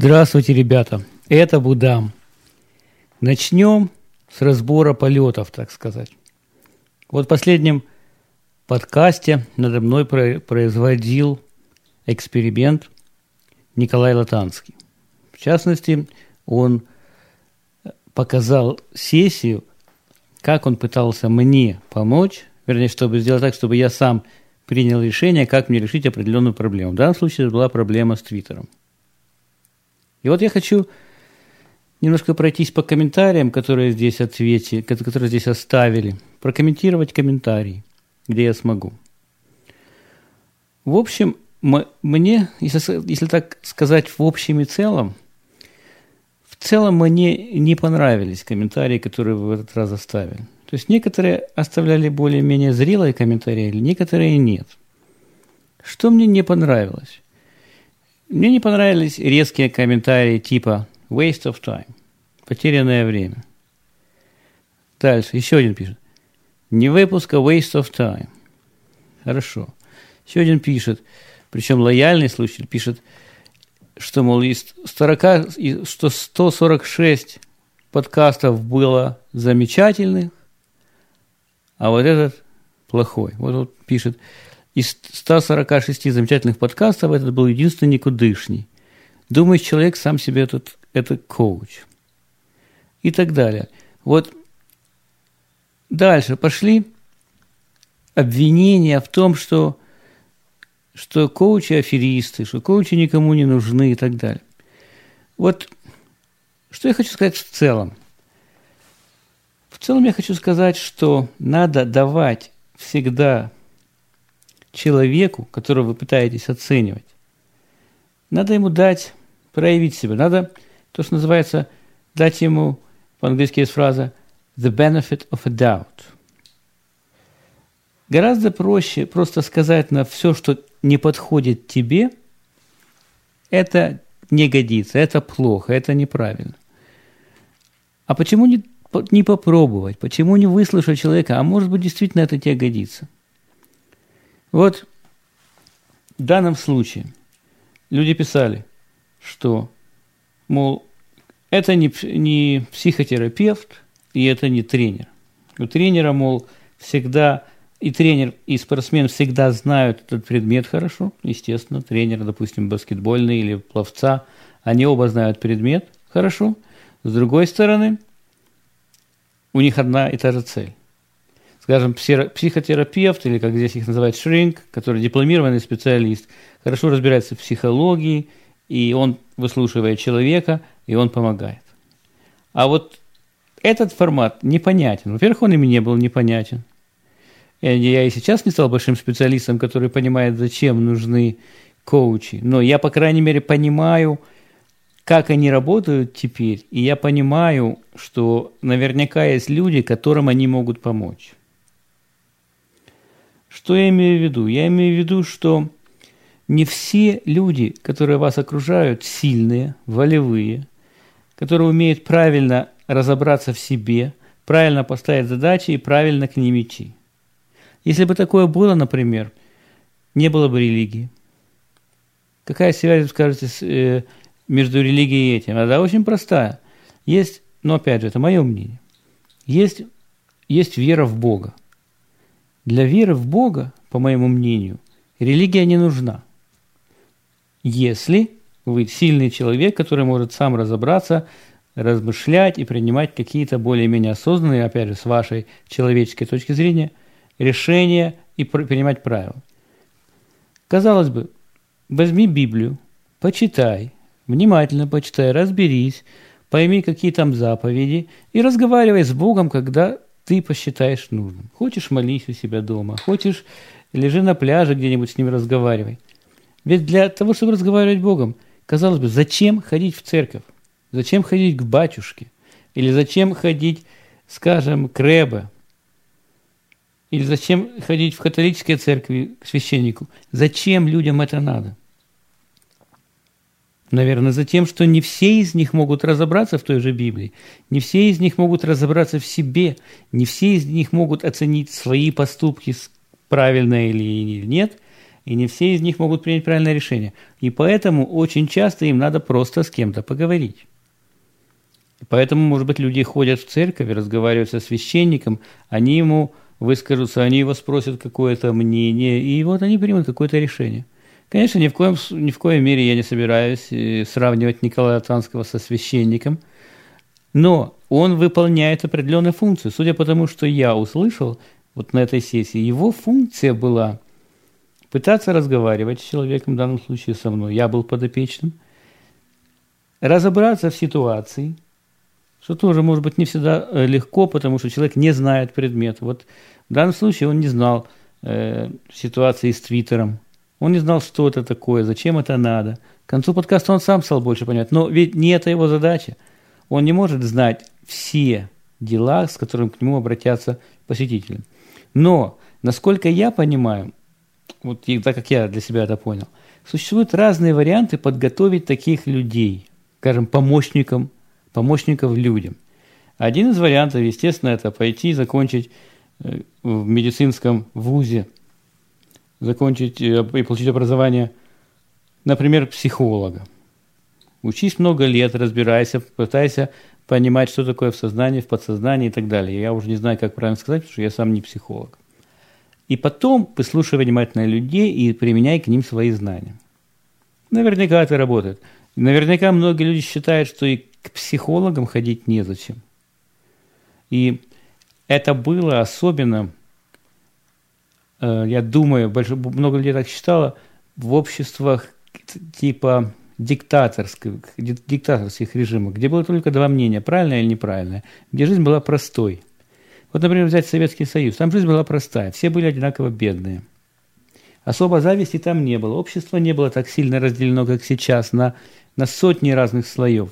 Здравствуйте, ребята. Это Будам. Начнем с разбора полетов, так сказать. Вот в последнем подкасте надо мной производил эксперимент Николай Латанский. В частности, он показал сессию, как он пытался мне помочь, вернее, чтобы сделать так, чтобы я сам принял решение, как мне решить определенную проблему. В данном случае это была проблема с Твиттером. И вот я хочу немножко пройтись по комментариям, которые здесь которые здесь оставили, прокомментировать комментарии, где я смогу. В общем, мне, если так сказать, в общем и целом мне не понравились комментарии, которые вы в этот раз оставили. То есть некоторые оставляли более-менее зрелые комментарии, некоторые нет. Что мне не понравилось? Мне не понравились резкие комментарии типа «waste of time», «потерянное время». Дальше, еще один пишет «не выпуск, а waste of time». Хорошо. Еще один пишет, причем лояльный слушатель, пишет, что, мол, что 146 подкастов было замечательных, а вот этот плохой. Вот пишет, из 146 замечательных подкастов этот был единственный никудышний. Думаешь, человек сам себе это коуч. И так далее. Вот дальше пошли обвинения в том, что коучи аферисты, что коучи никому не нужны и так далее. Вот что я хочу сказать в целом. В целом я хочу сказать, что надо давать всегда человеку, которого вы пытаетесь оценивать, надо ему дать проявить себя. Надо, то, что называется, дать ему, по-английски есть фраза «the benefit of a doubt». Гораздо проще просто сказать на все, что не подходит тебе, это не годится, это плохо, это неправильно. А почему не попробовать? Почему не выслушать человека? А может быть, действительно это тебе годится? Вот в данном случае люди писали, что, мол, это не психотерапевт и это не тренер. У тренера, мол, всегда и тренер, и спортсмен всегда знают этот предмет хорошо. Естественно, тренер, допустим, баскетбольный или пловца, они оба знают предмет хорошо. С другой стороны, у них одна и та же цель. Скажем, психотерапевт, или как здесь их называют, shrink, который дипломированный специалист, хорошо разбирается в психологии, и он выслушивает человека, и он помогает. А вот этот формат непонятен. Во-первых, он и мне был непонятен. Я и сейчас не стал большим специалистом, который понимает, зачем нужны коучи, но я, по крайней мере, понимаю, как они работают теперь, и я понимаю, что наверняка есть люди, которым они могут помочь. Что я имею в виду? Я имею в виду, что не все люди, которые вас окружают, сильные, волевые, которые умеют правильно разобраться в себе, правильно поставить задачи и правильно к ним идти. Если бы такое было, например, не было бы религии. Какая связь, скажете, между религией и этим? Она очень простая. Есть, но опять же, это мое мнение, есть вера в Бога. Для веры в Бога, по моему мнению, религия не нужна. Если вы сильный человек, который может сам разобраться, размышлять и принимать какие-то более-менее осознанные, опять же, с вашей человеческой точки зрения, решения и принимать правила. Казалось бы, возьми Библию, почитай, внимательно почитай, разберись, пойми, какие там заповеди, и разговаривай с Богом, когда ты посчитаешь нужным. Хочешь, молись у себя дома, хочешь, лежи на пляже где-нибудь с ним разговаривай. Ведь для того, чтобы разговаривать с Богом, казалось бы, зачем ходить в церковь? Зачем ходить к батюшке? Или зачем ходить, скажем, к ребе? Или зачем ходить в католической церкви к священнику? Зачем людям это надо? Наверное, за тем, что не все из них могут разобраться в той же Библии, не все из них могут разобраться в себе, не все из них могут оценить свои поступки правильно или нет, и не все из них могут принять правильное решение. И поэтому очень часто им надо просто с кем-то поговорить. И поэтому, может быть, люди ходят в церковь, разговаривают со священником, они ему выскажутся, они его спросят какое-то мнение, и вот они примут какое-то решение. Конечно, ни в коей мере я не собираюсь сравнивать Николая Танского со священником, но он выполняет определенную функцию. Судя по тому, что я услышал вот на этой сессии, его функция была пытаться разговаривать с человеком, в данном случае со мной, я был подопечным, разобраться в ситуации, что тоже может быть не всегда легко, потому что человек не знает предмет. Вот в данном случае он не знал ситуации с Твиттером, он не знал, что это такое, зачем это надо. К концу подкаста он сам стал больше понимать, но ведь не это его задача. Он не может знать все дела, с которыми к нему обратятся посетители. Но, насколько я понимаю, вот так как я для себя это понял, существуют разные варианты подготовить таких людей, скажем, помощников людям. Один из вариантов, естественно, это пойти закончить в медицинском вузе, закончить и получить образование, например, психолога. Учись много лет, разбирайся, пытайся понимать, что такое в сознании, в подсознании и так далее. Я уже не знаю, как правильно сказать, потому что я сам не психолог. И потом послушай внимательно людей и применяй к ним свои знания. Наверняка это работает. Наверняка многие люди считают, что и к психологам ходить незачем. И это было особенно, я думаю, много людей так считало, в обществах типа диктаторских режимов, где было только два мнения, правильное или неправильное, где жизнь была простой. Вот, например, взять Советский Союз. Там жизнь была простая, все были одинаково бедные. Особо зависти там не было. Общество не было так сильно разделено, как сейчас, на сотни разных слоев.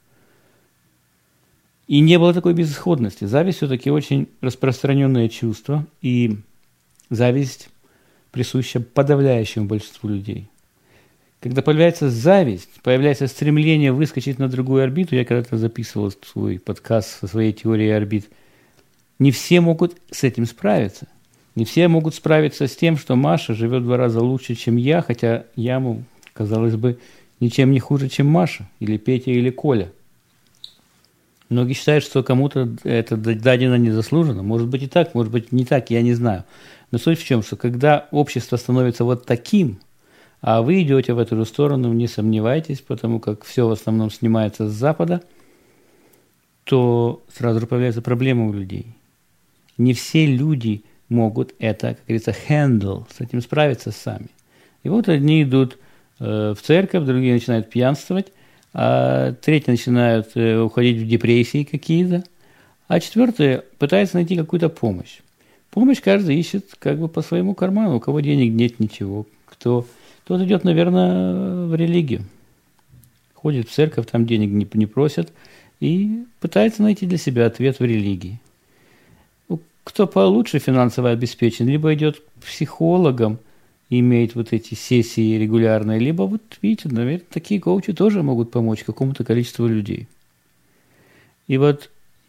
И не было такой безысходности. Зависть все-таки очень распространенное чувство, и зависть присуща подавляющему большинству людей. Когда появляется зависть, появляется стремление выскочить на другую орбиту, я когда-то записывал свой подкаст со своей теорией орбит, не все могут с этим справиться. Не все могут справиться с тем, что Маша живет в 2 раза лучше, чем я, хотя я, казалось бы, ничем не хуже, чем Маша, или Петя, или Коля. Многие считают, что кому-то это дадено незаслуженно. Может быть и так, может быть не так, я не знаю. Но суть в чем, что когда общество становится вот таким, а вы идете в эту же сторону, не сомневайтесь, потому как все в основном снимается с Запада, то сразу же появляются проблемы у людей. Не все люди могут это, как говорится, handle, с этим справиться сами. И вот одни идут в церковь, другие начинают пьянствовать, а третьи начинают уходить в депрессии какие-то, а четвертые пытаются найти какую-то помощь. Помощь каждый ищет как бы по своему карману, у кого денег нет ничего, тот идет, наверное, в религию, ходит в церковь, там денег не просят, и пытается найти для себя ответ в религии. Кто получше финансово обеспечен, либо идет к психологам, имеет вот эти сессии регулярные, либо вот, видите, наверное, такие коучи тоже могут помочь какому-то количеству людей. И вот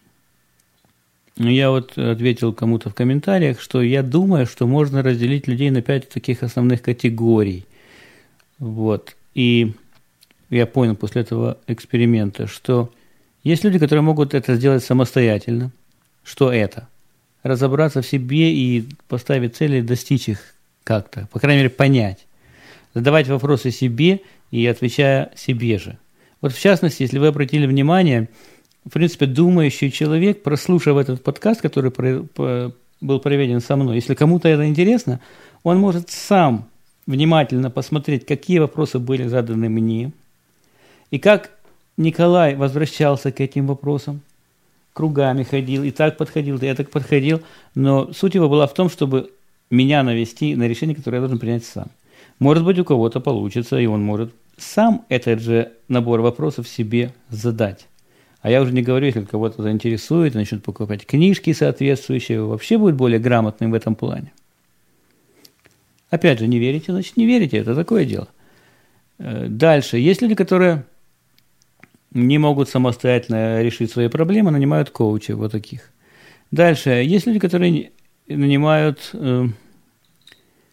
я вот ответил кому-то в комментариях, что я думаю, что можно разделить людей на 5 таких основных категорий. Вот. И я понял после этого эксперимента, что есть люди, которые могут это сделать самостоятельно. Что это? Разобраться в себе и поставить цели, достичь их как-то, по крайней мере, понять. Задавать вопросы себе и отвечая себе же. Вот в частности, если вы обратили внимание, в принципе, думающий человек, прослушав этот подкаст, который был проведен со мной, если кому-то это интересно, он может сам внимательно посмотреть, какие вопросы были заданы мне, и как Николай возвращался к этим вопросам, кругами ходил, и так подходил, и так подходил, но суть его была в том, чтобы меня навести на решение, которое я должен принять сам. Может быть, у кого-то получится, и он может сам этот же набор вопросов себе задать. А я уже не говорю, если кого-то заинтересует, начнет покупать книжки соответствующие, вообще будет более грамотным в этом плане. Опять же, не верите, значит не верите, это такое дело. Дальше. Есть люди, которые не могут самостоятельно решить свои проблемы, нанимают коучей вот таких. Дальше. Есть люди, которые нанимают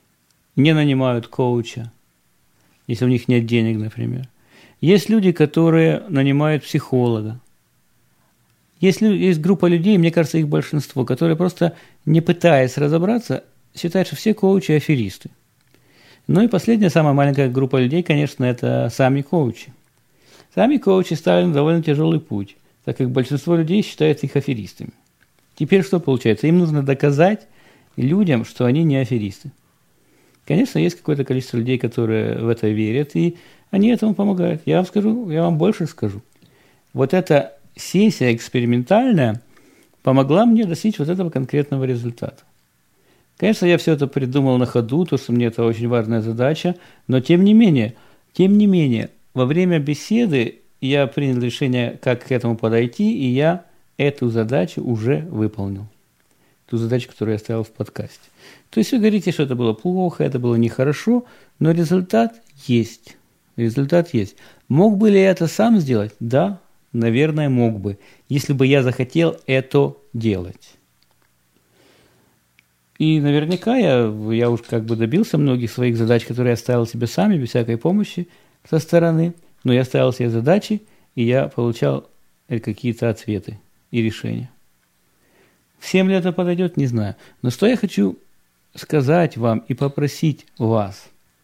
не нанимают коуча, если у них нет денег, например. Есть люди, которые нанимают психолога. Есть группа людей, мне кажется, их большинство, которые просто, не пытаясь разобраться, считают, что все коучи аферисты. Ну и последняя, самая маленькая группа людей, конечно, это сами коучи. Сами коучи стали на довольно тяжелый путь, так как большинство людей считают их аферистами. Теперь что получается? Им нужно доказать людям, что они не аферисты. Конечно, есть какое-то количество людей, которые в это верят, и они этому помогают. Я вам больше скажу. Вот эта сессия экспериментальная помогла мне достичь вот этого конкретного результата. Конечно, я все это придумал на ходу, то, что мне это очень важная задача, но тем не менее, во время беседы я принял решение, как к этому подойти, и я эту задачу уже выполнил. Ту задачу, которую я ставил в подкасте. То есть вы говорите, что это было плохо, это было нехорошо, но результат есть. Результат есть. Мог бы ли я это сам сделать? Да, наверное, мог бы, если бы я захотел это делать. И наверняка я уж как бы добился многих своих задач, которые я ставил себе сами, без всякой помощи со стороны. Но я ставил себе задачи, и я получал какие-то ответы и решения. Всем ли это подойдет, не знаю. Но что я хочу сказать вам и попросить вас,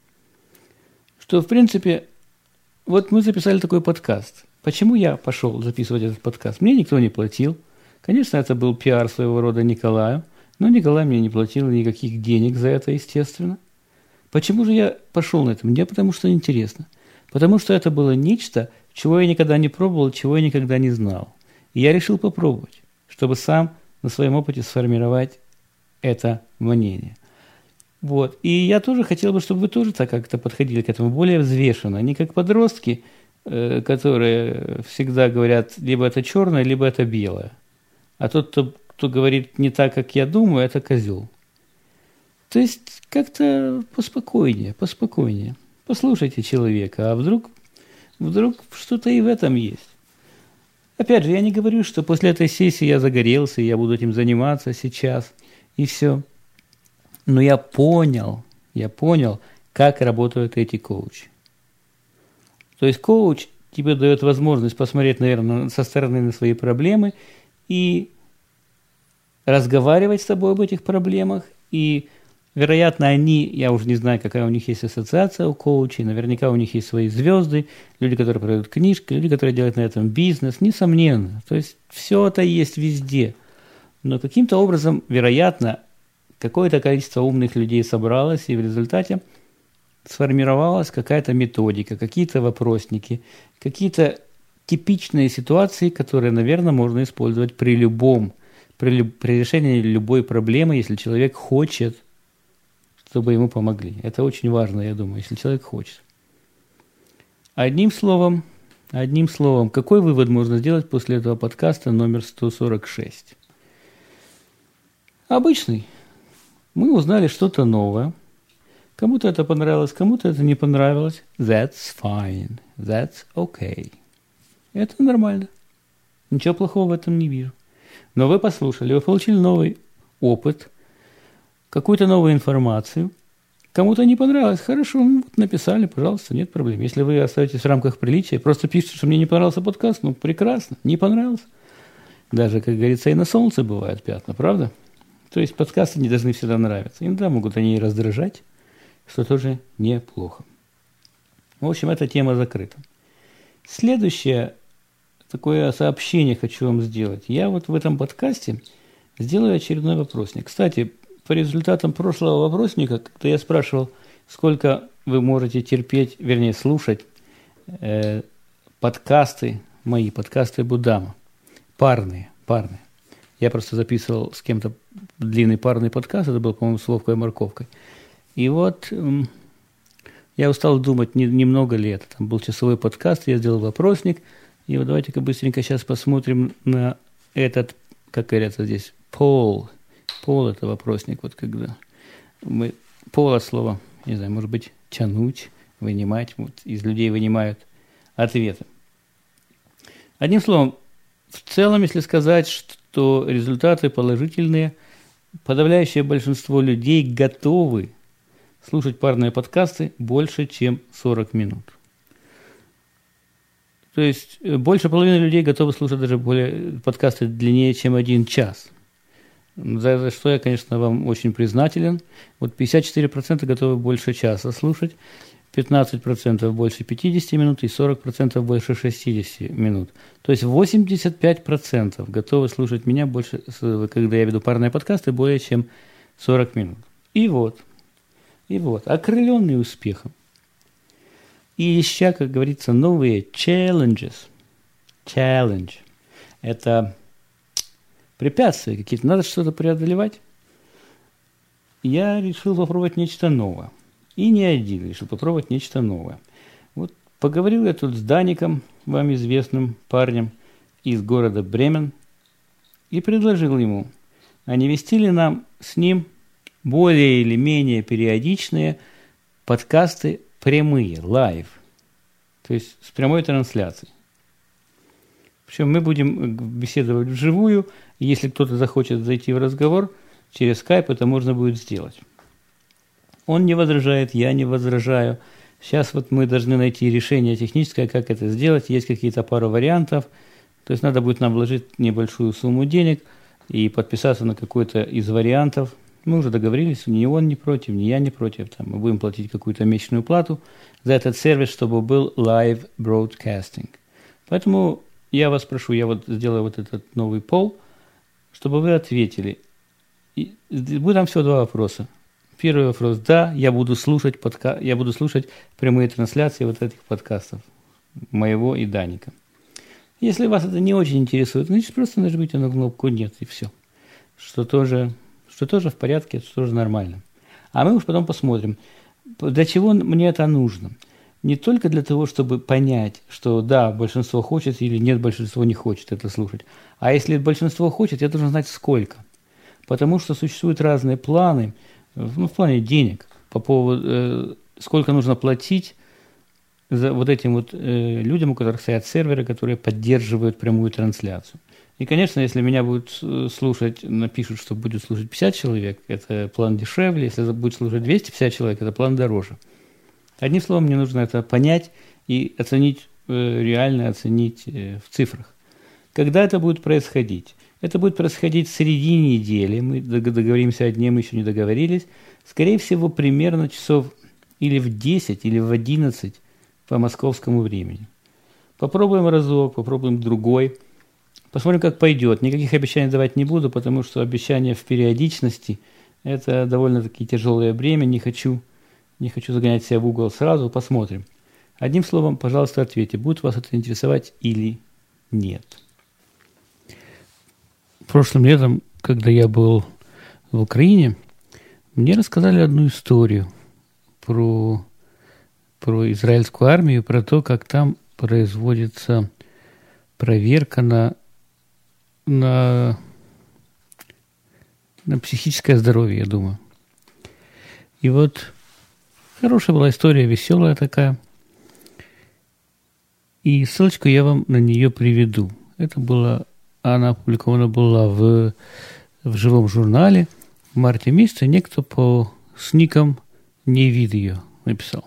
что, в принципе, вот мы записали такой подкаст. Почему я пошел записывать этот подкаст? Мне никто не платил. Конечно, это был пиар своего рода Николаю, но Николай мне не платил никаких денег за это, естественно. Почему же я пошел на это? Мне потому что интересно. Потому что это было нечто, чего я никогда не пробовал, чего я никогда не знал. И я решил попробовать, чтобы сам на своем опыте сформировать это мнение. Вот. И я тоже хотел бы, чтобы вы тоже так как-то подходили к этому более взвешенно. Не как подростки, которые всегда говорят, либо это черное, либо это белое. А тот, кто говорит не так, как я думаю, это козел. То есть как-то поспокойнее. Послушайте человека, а вдруг что-то и в этом есть. Опять же, я не говорю, что после этой сессии я загорелся, и я буду этим заниматься сейчас, и все. Но я понял, как работают эти коучи. То есть коуч тебе дает возможность посмотреть, наверное, со стороны на свои проблемы и разговаривать с тобой об этих проблемах. И, вероятно, я уже не знаю, какая у них есть ассоциация у коучей, наверняка у них есть свои звезды, люди, которые продают книжки, люди, которые делают на этом бизнес, несомненно. То есть все это есть везде. Но каким-то образом, вероятно, какое-то количество умных людей собралось, и в результате сформировалась какая-то методика, какие-то вопросники, какие-то типичные ситуации, которые, наверное, можно использовать при решении любой проблемы, если человек хочет, чтобы ему помогли. Это очень важно, я думаю, если человек хочет. Одним словом, какой вывод можно сделать после этого подкаста номер 146? Обычный. Мы узнали что-то новое. Кому-то это понравилось, кому-то это не понравилось. That's fine. That's okay. Это нормально. Ничего плохого в этом не вижу. Но вы послушали, вы получили новый опыт, какую-то новую информацию. Кому-то не понравилось, хорошо, написали, пожалуйста, нет проблем. Если вы остаетесь в рамках приличия, просто пишите, что мне не понравился подкаст, прекрасно, не понравился. Даже, как говорится, и на солнце бывают пятна, правда? То есть подкасты не должны всегда нравиться. Иногда могут они и раздражать, что тоже неплохо. В общем, эта тема закрыта. Следующее такое сообщение хочу вам сделать. Я вот в этом подкасте сделаю очередной вопросник. Кстати, по результатам прошлого вопросника, когда я спрашивал, сколько вы можете терпеть, вернее, слушать подкасты мои, подкасты Буддама, парные. Я просто записывал с кем-то длинный парный подкаст, это был, по-моему, с Вовкой и Морковкой. И вот я устал думать, немного ли это. Там был часовой подкаст, я сделал вопросник. И вот давайте-ка быстренько сейчас посмотрим на этот, как говорится здесь, poll. Poll – это вопросник, вот когда мы poll от слова, не знаю, может быть, тянуть, вынимать, вот из людей вынимают ответы. Одним словом, в целом, если сказать, что результаты положительные, подавляющее большинство людей готовы слушать парные подкасты больше, чем 40 минут. То есть больше половины людей готовы слушать даже подкасты длиннее, чем 1 час. За что я, конечно, вам очень признателен. Вот 54% готовы больше часа слушать, 15% больше 50 минут и 40% больше 60 минут. То есть 85% готовы слушать меня больше, когда я веду парные подкасты, более чем 40 минут. И вот, окрыленный успехом и ища, как говорится, новые challenges. Challenge – это препятствия какие-то, надо что-то преодолевать. Я решил попробовать нечто новое. И не один решил попробовать нечто новое. Вот поговорил я тут с Даником, вам известным парнем из города Бремен, и предложил ему, а не вести ли нам с ним более или менее периодичные подкасты прямые, лайв, то есть с прямой трансляцией. Причем мы будем беседовать вживую, и если кто-то захочет зайти в разговор, через скайп это можно будет сделать. Он не возражает, я не возражаю. Сейчас вот мы должны найти решение техническое, как это сделать. Есть какие-то пару вариантов. То есть надо будет нам вложить небольшую сумму денег и подписаться на какой-то из вариантов. Мы уже договорились, ни он не против, ни я не против. Там мы будем платить какую-то месячную плату за этот сервис, чтобы был live broadcasting. Поэтому я вас прошу, я вот сделаю вот этот новый poll, чтобы вы ответили. И будет там всего 2 вопроса. Первый вопрос. Да, я буду слушать прямые трансляции вот этих подкастов моего и Даника. Если вас это не очень интересует, значит просто нажмите на кнопку «Нет» и все. Что тоже в порядке, что тоже нормально. А мы уж потом посмотрим, для чего мне это нужно. Не только для того, чтобы понять, что да, большинство хочет или нет, большинство не хочет это слушать. А если большинство хочет, я должен знать сколько. Потому что существуют разные планы, в плане денег, по поводу, сколько нужно платить за вот этим вот людям, у которых стоят серверы, которые поддерживают прямую трансляцию. И, конечно, если меня будут слушать, напишут, что будет слушать 50 человек, это план дешевле, если будет слушать 250 человек, это план дороже. Одним словом, мне нужно это понять и оценить, реально оценить в цифрах. Когда это будет происходить? Это будет происходить в середине недели. Мы договоримся о дне, мы еще не договорились. Скорее всего, примерно часов или в 10, или в 11 по московскому времени. Попробуем разок, попробуем другой. Посмотрим, как пойдет. Никаких обещаний давать не буду, потому что обещания в периодичности – это довольно-таки тяжелое бремя. Не хочу загонять себя в угол сразу. Посмотрим. Одним словом, пожалуйста, ответьте, будет вас это интересовать или нет. Прошлым летом, когда я был в Украине, мне рассказали одну историю про израильскую армию, про то, как там производится проверка на психическое здоровье, я думаю. И вот хорошая была история, веселая такая. И ссылочку я вам на нее приведу. Она опубликована была в живом журнале в марте месяце. Некто с ником «Не вид» ее написал.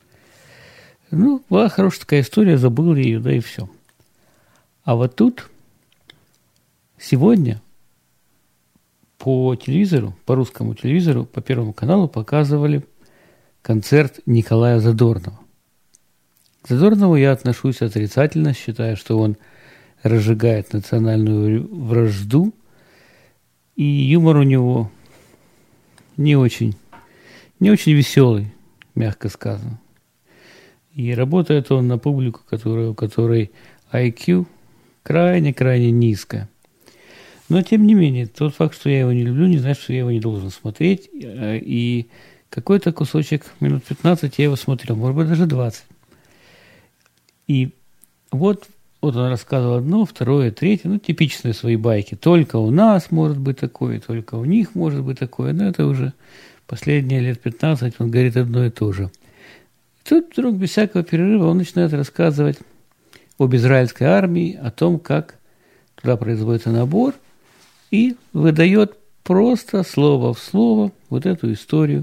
Была хорошая такая история, забыл ее, да и все. А вот тут сегодня по телевизору, по русскому телевизору, по Первому каналу показывали концерт Николая Задорнова. К Задорнову я отношусь отрицательно, считаю, что он разжигает национальную вражду, и юмор у него не очень веселый, мягко сказано. И работает он на публику, у которой IQ крайне-крайне низкое. Но, тем не менее, тот факт, что я его не люблю, не значит, что я его не должен смотреть. И какой-то кусочек, минут 15 я его смотрел, может быть, даже 20. И вот он рассказывал одно, второе, третье, типичные свои байки. Только у нас может быть такое, только у них может быть такое. Но это уже последние лет 15, он говорит одно и то же. И тут вдруг без всякого перерыва он начинает рассказывать об израильской армии, о том, как туда производится набор, и выдает просто слово в слово вот эту историю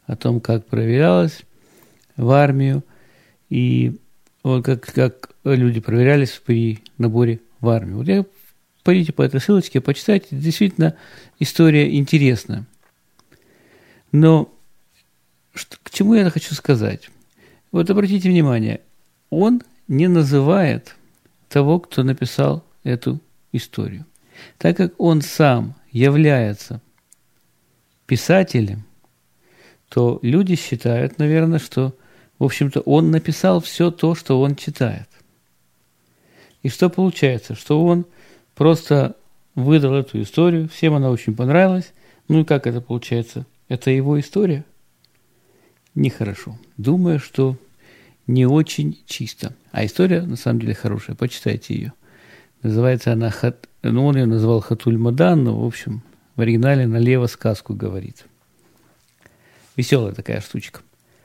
о том, как проверялось в армию, и вот как люди проверялись при наборе в армию. Вот я пойдите по этой ссылочке, почитайте, действительно история интересная. Но к чему я это хочу сказать? Вот обратите внимание, он не называет того, кто написал эту историю. Так как он сам является писателем, то люди считают, наверное, что, в общем-то, он написал все то, что он читает. И что получается? Что он просто выдал эту историю, всем она очень понравилась. Ну и как это получается? Это его история? Нехорошо. Думаю, что не очень чисто. А история, на самом деле, хорошая. Почитайте ее. Называется она, он ее назвал Хатуль-Мадан, но, в общем, в оригинале налево сказку говорит. Веселая такая штучка.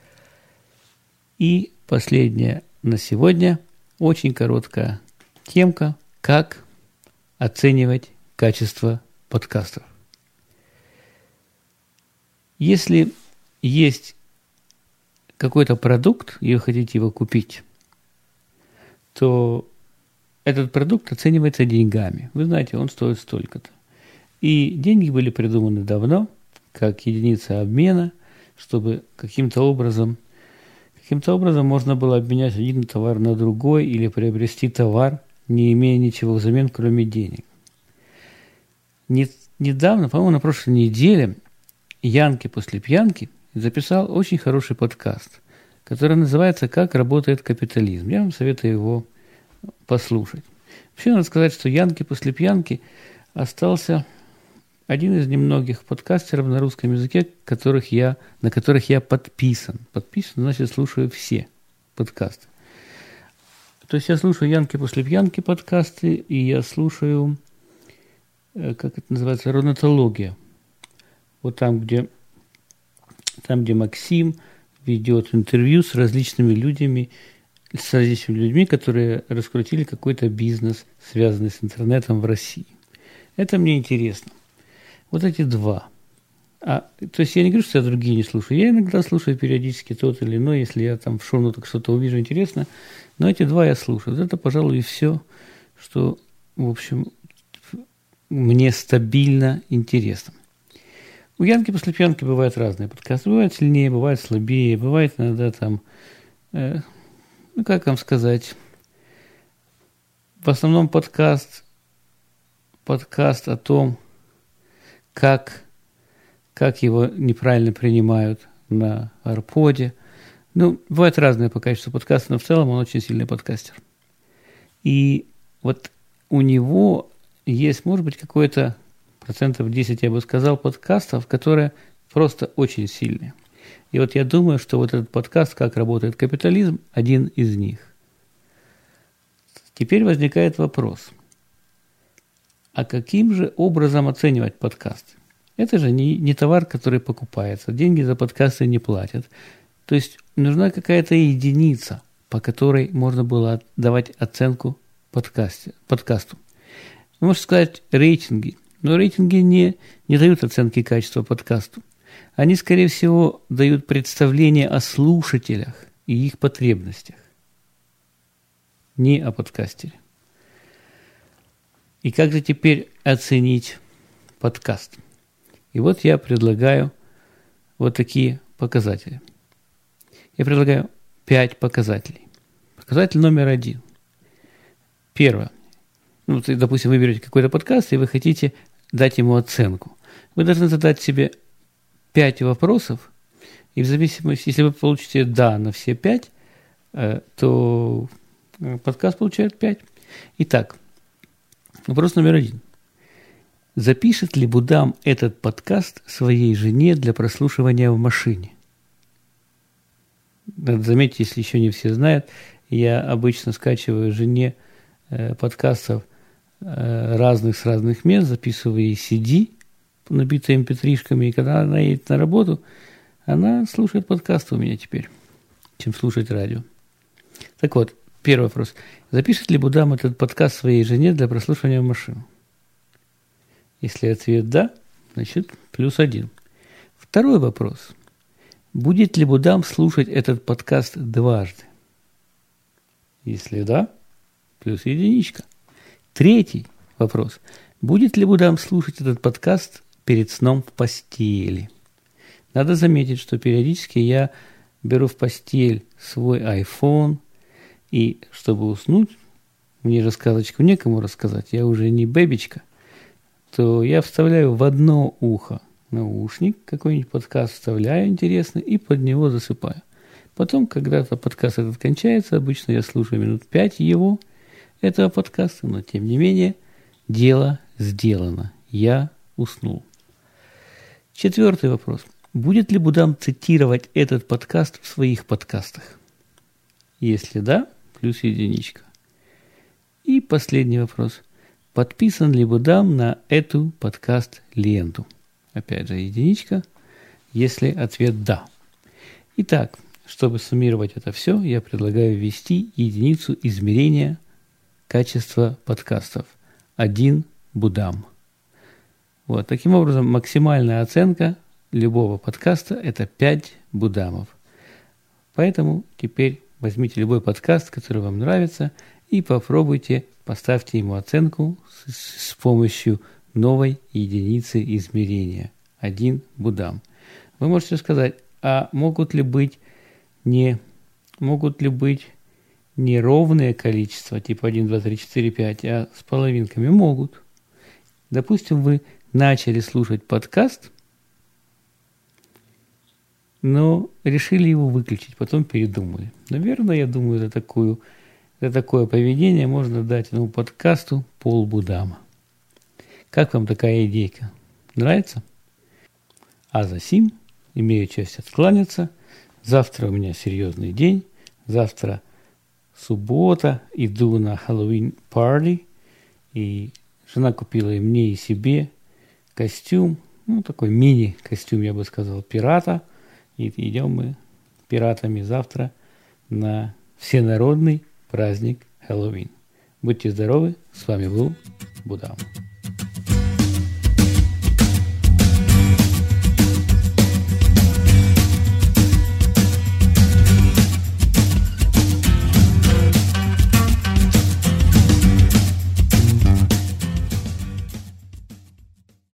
И последняя на сегодня, очень короткая темка, как оценивать качество подкастов. Если есть какой-то продукт, и вы хотите его купить, то этот продукт оценивается деньгами. Вы знаете, он стоит столько-то. И деньги были придуманы давно, как единица обмена, чтобы каким-то образом можно было обменять один товар на другой или приобрести товар, не имея ничего взамен, кроме денег. Недавно, по-моему, на прошлой неделе, Янки после пьянки записал очень хороший подкаст, который называется «Как работает капитализм». Я вам советую его послушать. Вообще, надо сказать, что Янки после пьянки остался один из немногих подкастеров на русском языке, на которых я подписан. Подписан, значит, слушаю все подкасты. То есть я слушаю Янки после пьянки подкасты, и я слушаю, как это называется, ронатология. Вот там, где Максим ведет интервью с различными людьми, которые раскрутили какой-то бизнес, связанный с интернетом в России. Это мне интересно. Вот эти два. То есть я не говорю, что я другие не слушаю. Я иногда слушаю периодически тот или иной, если я там в шоу-нотах что-то увижу интересно. Но эти два я слушаю. Вот это, пожалуй, и все, что, в общем, мне стабильно интересно. У Янки после пьянки бывают разные подкасты. Бывают сильнее, бывают слабее, бывает иногда там, как вам сказать, в основном подкаст о том, как его неправильно принимают на Арподе. Ну, бывают разные по качеству подкаста, но в целом он очень сильный подкастер. И вот у него есть, может быть, какой-то 10%, я бы сказал, подкастов, которые просто очень сильные. И вот я думаю, что вот этот подкаст «Как работает капитализм» один из них. Теперь возникает вопрос. А каким же образом оценивать подкасты? Это же не товар, который покупается. Деньги за подкасты не платят. То есть нужна какая-то единица, по которой можно было давать оценку подкасту. Можно сказать рейтинги. Но рейтинги не дают оценки качества подкасту. Они, скорее всего, дают представление о слушателях и их потребностях. Не о подкастере. И как же теперь оценить подкаст? И вот я предлагаю вот такие показатели. Я предлагаю 5 показателей. Показатель номер 1. Первое. Допустим, вы берете какой-то подкаст, и вы хотите дать ему оценку. Вы должны задать себе 5 вопросов, и в зависимости, если вы получите «да» на все 5, то подкаст получает 5. Итак, вопрос номер 1. Запишет ли Будам этот подкаст своей жене для прослушивания в машине? Надо заметить, если еще не все знают, я обычно скачиваю жене подкастов разных с разных мест, записываю ей CD, набитые MP3-шками, и когда она едет на работу, она слушает подкасты у меня теперь, чем слушать радио. Так вот, первый вопрос. Запишет ли Будам этот подкаст своей жене для прослушивания в машину? Если ответ «да», значит, +1. Второй вопрос. Будет ли Будам слушать этот подкаст дважды? Если да, плюс единичка. Третий вопрос. Будет ли Будам слушать этот подкаст перед сном в постели? Надо заметить, что периодически я беру в постель свой iPhone, и чтобы уснуть, мне же сказочку некому рассказать, я уже не бэбичка, то я вставляю в одно ухо наушник, какой-нибудь подкаст вставляю интересный и под него засыпаю. Потом, когда-то подкаст этот кончается, обычно я слушаю минут 5 его, этого подкаста, но тем не менее, дело сделано. Я уснул. Четвертый вопрос. Будет ли Будам цитировать этот подкаст в своих подкастах? Если да, плюс единичка. И последний вопрос. Подписан ли Будам на эту подкаст-ленту? Опять же, единичка, если ответ «да». Итак, чтобы суммировать это все, я предлагаю ввести единицу измерения качества подкастов. 1 Будам. Вот, таким образом, максимальная оценка любого подкаста – это 5 Будамов. Поэтому теперь возьмите любой подкаст, который вам нравится, и попробуйте, поставьте ему оценку с помощью новой единицы измерения. 1 Будам. Вы можете сказать, а могут ли быть неровное количество, типа 1, 2, 3, 4, 5, а с половинками? Могут. Допустим, вы начали слушать подкаст, но решили его выключить, потом передумали. Наверное, я думаю, за такое поведение можно дать этому подкасту полбудама. Как вам такая идейка? Нравится? А за сим имею честь откланяться. Завтра у меня серьезный день. Завтра суббота. Иду на Хэллоуин парти. И жена купила и мне, и себе костюм. Такой мини-костюм, я бы сказал, пирата. И идем мы пиратами завтра на всенародный праздник Хэллоуин. Будьте здоровы. С вами был Будам.